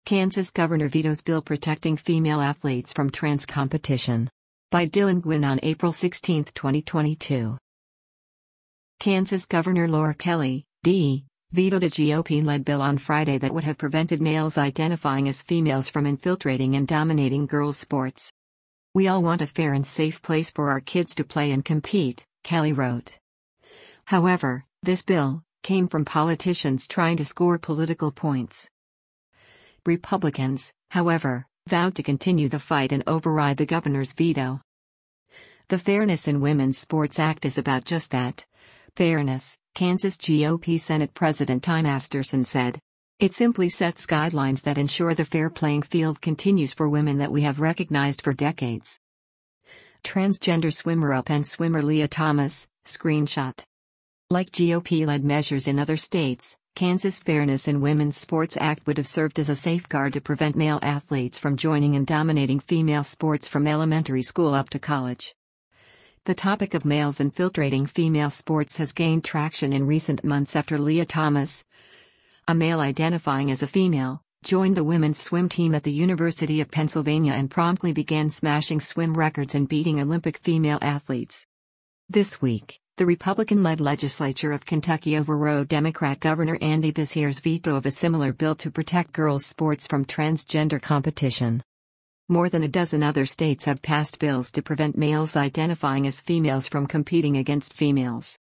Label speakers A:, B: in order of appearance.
A: Kansas governor vetoes bill protecting female athletes from trans competition. By Dylan Gwynn on April 16, 2022. Kansas Governor Laura Kelly, D., vetoed a GOP-led bill on Friday that would have prevented males identifying as females from infiltrating and dominating girls' sports. "We all want a fair and safe place for our kids to play and compete," Kelly wrote. However, this bill came from politicians trying to score political points. Republicans, however, vowed to continue the fight and override the governor's veto. The Fairness in Women's Sports Act is about just that. Fairness, Kansas GOP Senate President Ty Masterson said. It simply sets guidelines that ensure the fair playing field continues for women that we have recognized for decades. Transgender swimmer up and swimmer Leah Thomas, screenshot. Like GOP-led measures in other states, Kansas' Fairness in Women's Sports Act would have served as a safeguard to prevent male athletes from joining and dominating female sports from elementary school up to college. The topic of males infiltrating female sports has gained traction in recent months after Leah Thomas, a male identifying as a female, joined the women's swim team at the University of Pennsylvania and promptly began smashing swim records and beating Olympic female athletes. This week, the Republican-led legislature of Kentucky overrode Democrat Governor Andy Beshear's veto of a similar bill to protect girls' sports from transgender competition. More than a dozen other states have passed bills to prevent males identifying as females from competing against females.